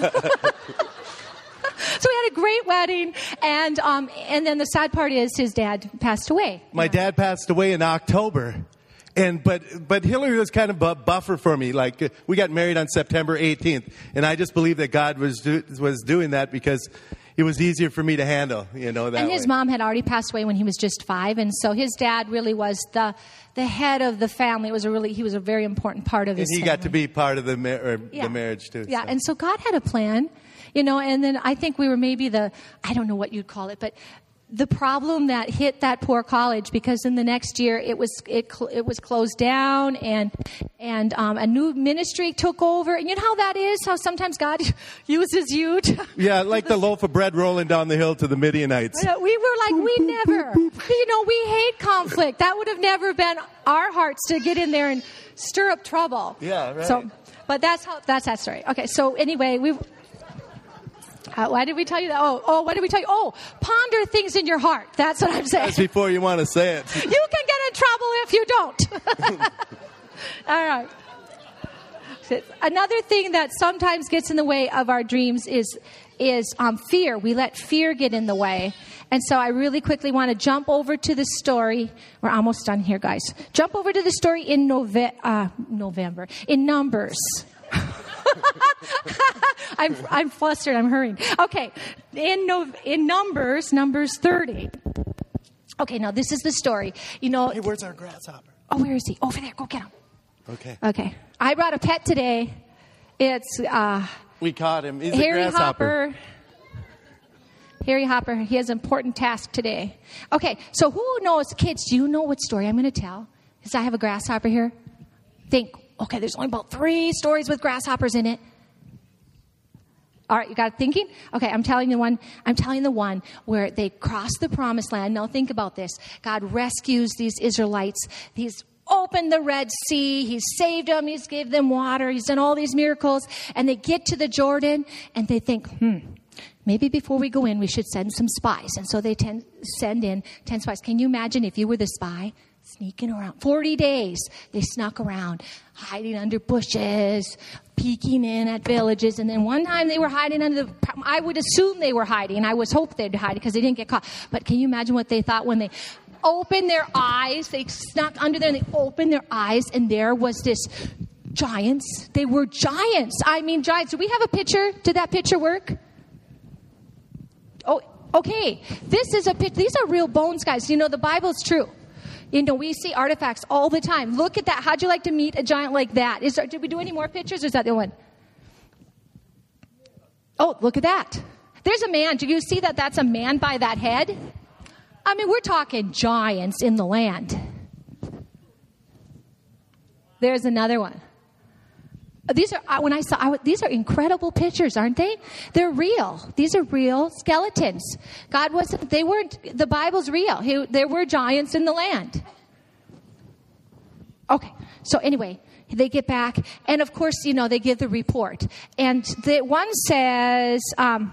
So we had a great wedding, and um, and then the sad part is his dad passed away. My dad passed away in October. And but but Hillary was kind of a buffer for me. Like, uh, we got married on September eighteenth, and I just believe that God was do, was doing that because it was easier for me to handle, you know, that And his way. mom had already passed away when he was just five, and so his dad really was the the head of the family. It was a really he was a very important part of And his he family. got to be part of the mar- or Yeah. the marriage too. Yeah, so. and so God had a plan, you know, and then I think we were maybe the, I don't know what you'd call it, but the problem that hit that poor college, because in the next year it was it cl- it was closed down, and and um, a new ministry took over. And you know how that is, how sometimes God uses you to, Yeah, like the loaf of bread rolling down the hill to the Midianites. we were like, we never, you know, we hate conflict. That would have never been our hearts to get in there and stir up trouble. Yeah, right. So, but that's how that's that story. Okay, so anyway, we. Uh, why did we tell you that? Oh, oh, what did we tell you? Oh, ponder things in your heart. That's what I'm saying. That's before you want to say it. You can get in trouble if you don't. All right. Another thing that sometimes gets in the way of our dreams is is um, fear. We let fear get in the way. And so I really quickly want to jump over to the story. We're almost done here, guys. Jump over to the story in Nove- uh, November, in Numbers. I'm I'm flustered. I'm hurrying. Okay, in no, in Numbers, Numbers thirty. Okay, now this is the story. You know. Hey, where's our grasshopper? Oh, where is he? Over there. Go get him. Okay. Okay. I brought a pet today. It's uh, We caught him. He's Harry a grasshopper. Hopper. Harry Hopper. He has an important task today. Okay, so who knows, kids? Do you know what story I'm going to tell? Does I have a grasshopper here? Think, okay, there's only about three stories with grasshoppers in it. All right, you got it thinking? Okay, I'm telling you one. I'm telling the one where they cross the promised land. Now think about this. God rescues these Israelites. He's opened the Red Sea. He's saved them. He's gave them water. He's done all these miracles. And they get to the Jordan and they think, hmm, maybe before we go in, we should send some spies. And so they ten, send in ten spies. Can you imagine if you were the spy? Sneaking around. forty days, they snuck around, hiding under bushes, peeking in at villages. And then one time they were hiding under the, I would assume they were hiding. I was hoped they'd hide because they didn't get caught. But can you imagine what they thought when they opened their eyes? They snuck under there and they opened their eyes and there was this giants. They were giants. I mean, giants. Do we have a picture? Did that picture work? Oh, okay. This is a picture. These are real bones, guys. You know, the Bible's true. You know, we see artifacts all the time. Look at that. How'd you like to meet a giant like that? Is there, did we do any more pictures or is that the one? Oh, look at that. There's a man. Do you see that that's a man by that head? I mean, we're talking giants in the land. There's another one. These are, when I saw, I, these are incredible pictures, aren't they? They're real. These are real skeletons. God wasn't, they weren't, the Bible's real. He, there were giants in the land. Okay. So anyway, they get back. And of course, you know, they give the report. And the one says, um,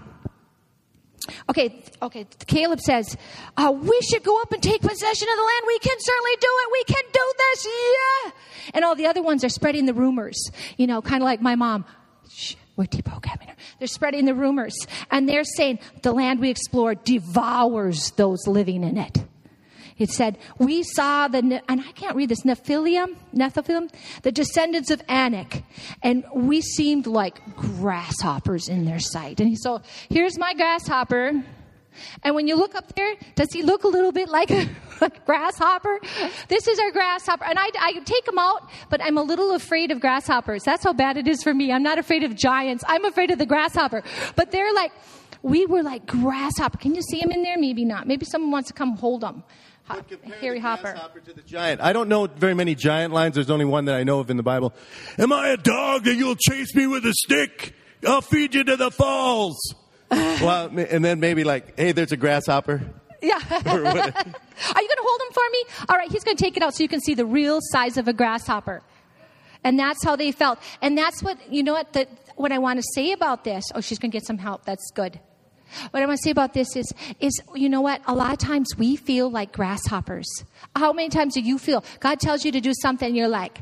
Okay, okay. Caleb says, uh, we should go up and take possession of the land. We can certainly do it. We can do this. Yeah. And all the other ones are spreading the rumors, you know, kind of like my mom. Shh, we're deprogramming her. They're spreading the rumors. And they're saying the land we explored devours those living in it. It said, we saw the, and I can't read this, Nephilim, Nephilim, the descendants of Anak, and we seemed like grasshoppers in their sight. And so here's my grasshopper. And when you look up there, does he look a little bit like a, like a grasshopper? This is our grasshopper. And I, I take him out, but I'm a little afraid of grasshoppers. That's how bad it is for me. I'm not afraid of giants. I'm afraid of the grasshopper. But they're like, we were like grasshopper. Can you see him in there? Maybe not. Maybe someone wants to come hold him. Ho- Harry the Hopper. To the giant. I don't know very many giant lines. There's only one that I know of in the Bible. Am I a dog that you'll chase me with a stick? I'll feed you to the falls. Well, and then maybe like, hey, there's a grasshopper. Yeah. Are you going to hold him for me? All right, he's going to take it out so you can see the real size of a grasshopper. And that's how they felt. And that's what, you know what, the, what I want to say about this. Oh, she's going to get some help. That's good. What I want to say about this is, is, you know what? A lot of times we feel like grasshoppers. How many times do you feel? God tells you to do something and you're like,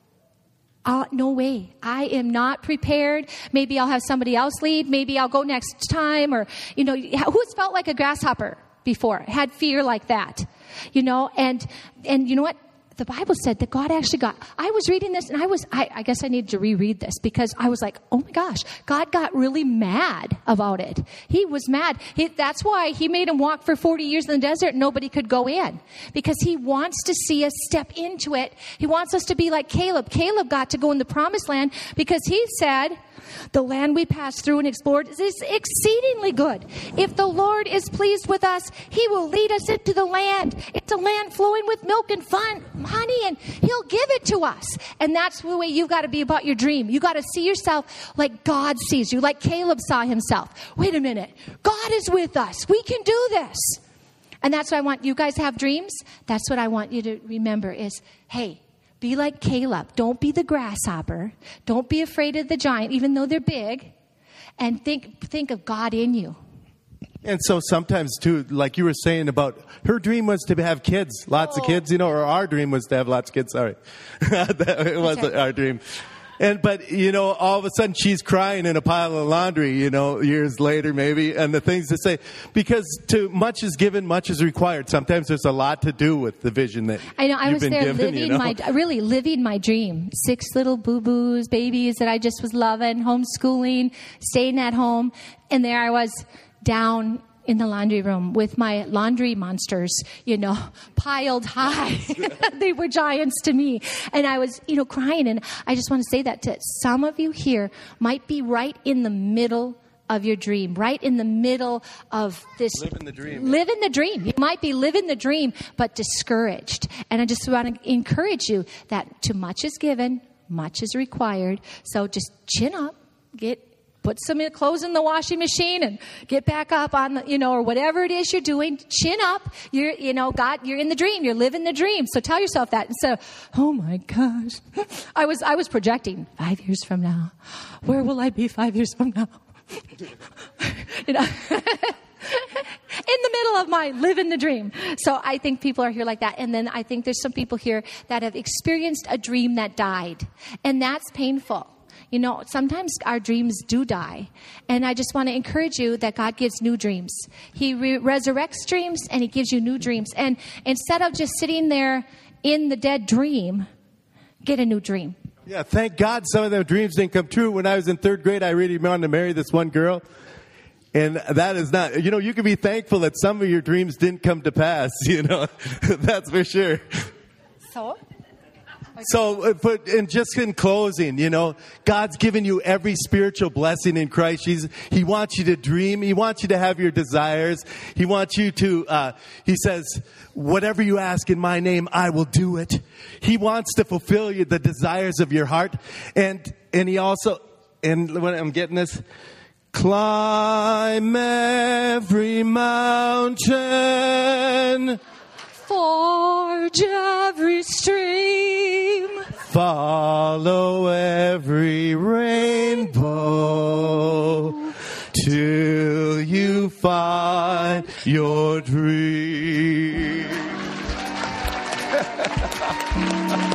oh, no way. I am not prepared. Maybe I'll have somebody else lead. Maybe I'll go next time. Or, you know, who's felt like a grasshopper before? Had fear like that, you know? And, and you know what? The Bible said that God actually got, I was reading this and I was, I, I guess I needed to reread this because I was like, oh my gosh, God got really mad about it. He was mad. He, that's why he made him walk for forty years in the desert and nobody could go in because he wants to see us step into it. He wants us to be like Caleb. Caleb got to go in the promised land because he said, the land we passed through and explored is exceedingly good. If the Lord is pleased with us, he will lead us into the land. It's a land flowing with milk and fun, honey, and he'll give it to us. And that's the way you've got to be about your dream. You got to see yourself like God sees you, like Caleb saw himself. Wait a minute. God is with us. We can do this. And that's what I want you guys to have dreams. That's what I want you to remember is, hey, be like Caleb. Don't be the grasshopper. Don't be afraid of the giant, even though they're big. And think think of God in you. And so sometimes, too, like you were saying about her dream was to have kids, lots oh. of kids, you know, or our dream was to have lots of kids. Sorry. It wasn't okay. our dream. And, but, you know, all of a sudden she's crying in a pile of laundry, you know, years later maybe, and the things to say, because to much is given, much is required. Sometimes there's a lot to do with the vision that I know, I you've was been there given, living you know? my, really living my dream. Six little boo-boos, babies that I just was loving, homeschooling, staying at home. And there I was down in the laundry room with my laundry monsters, you know, piled high. They were giants to me. And I was, you know, crying. And I just want to say that to some of you here might be right in the middle of your dream, right in the middle of this. Living the dream. Living the dream. You might be living the dream, but discouraged. And I just want to encourage you that too much is given, much is required. So just chin up, get put some clothes in the washing machine and get back up on the, you know, or whatever it is you're doing. Chin up. You're, you know, God, you're in the dream. You're living the dream. So tell yourself that instead of, oh my gosh, I was, I was projecting five years from now. Where will I be five years from now? You know, in the middle of my living the dream. So I think people are here like that. And then I think there's some people here that have experienced a dream that died. And that's painful. You know, sometimes our dreams do die. And I just want to encourage you that God gives new dreams. He re- resurrects dreams and he gives you new dreams. And instead of just sitting there in the dead dream, get a new dream. Yeah, thank God some of them dreams didn't come true. When I was in third grade, I really wanted to marry this one girl. And that is not, you know, you can be thankful that some of your dreams didn't come to pass, you know. That's for sure. So? So, but, and just in closing, you know, God's given you every spiritual blessing in Christ. He's, he wants you to dream. He wants you to have your desires. He wants you to, uh, he says, whatever you ask in my name, I will do it. He wants to fulfill you, the desires of your heart. And, and he also, and when I'm getting this, climb every mountain. Forge every stream. Follow every rainbow till you find your dream.